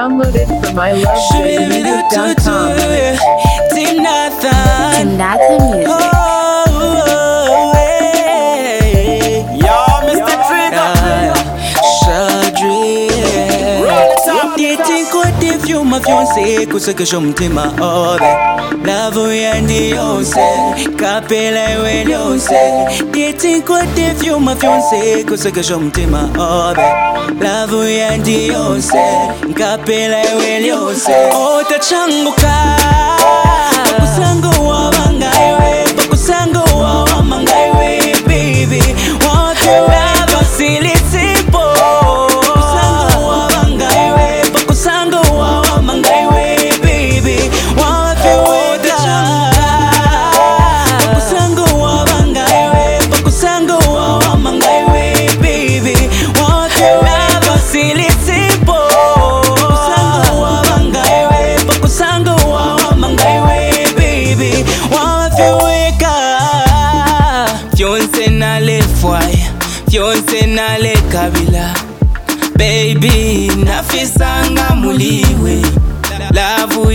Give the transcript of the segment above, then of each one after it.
Downloaded from ilovezmusic.com. Tinathan Music. Ma fiancé kusekesha mtima obe love yandi yose kapela iwe lyose dating kote vyuma fiancé kusekesha mtima obe love yandi yose kapela iwe lyose otachanguka bakusango wabangaiwe bakusango wamangaiwe baby want you ever silly simple Fiancé nale kabila baby nafisanga muliwe lavu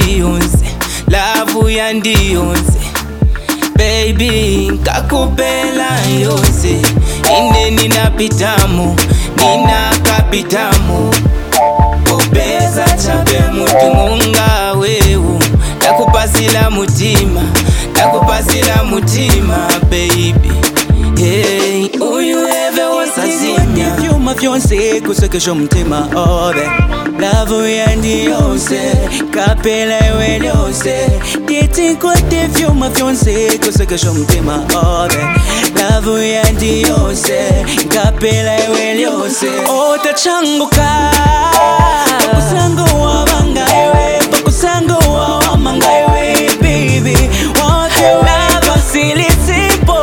yandi yonse baby kakupela yonse ine ninapitamo ninakapitamo obeza chape mutu munga wewu nakupasila mutima baby. Hey, uyu eve wasazimya vyuma vyonse kusekesha mtima obe love yandi yose kapela iwe lyose dating kote vyuma vyonse kusekesha mtima obe love yandi yose kapela iwe lyose otachanguka bakusango wabangaiwe bakusango wamangaiwe baby want you ever silly simple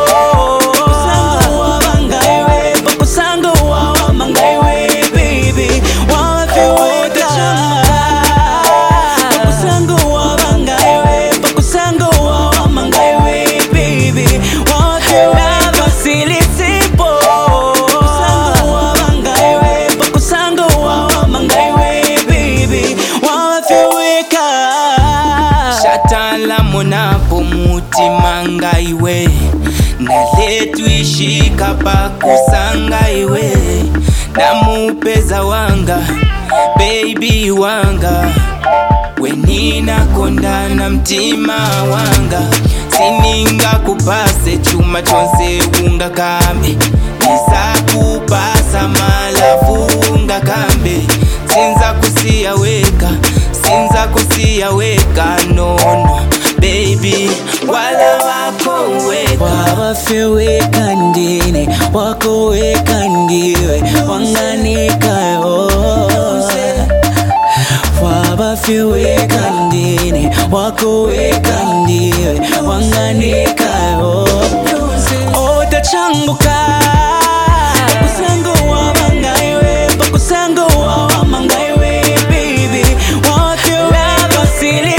Monapo mutima ngaiwe naletu ishika pakusanga iwe namupeza wanga baby wanga wenina kondana mtima wanga sininga kupase chuma chonse unga kambe nisakupasa malafu unga kambe sinza kusia weka nono baby wala wako weka wafeweka ndine wako weka ndiwe wanganika wabafeweka ndine wako weka ndiwe wanganika otachanguka bakusango wabangaiwe bakusango wamangaiwe baby want you ever silly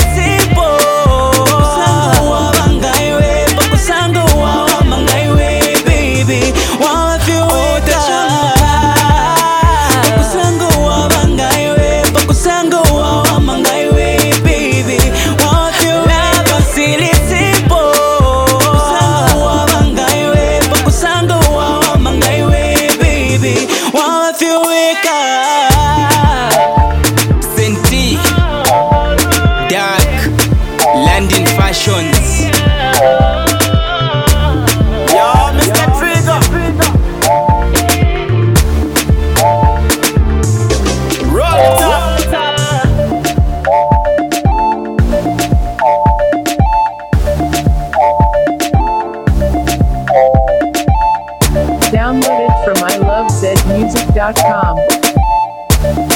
Downloaded from ilovezmusic.com.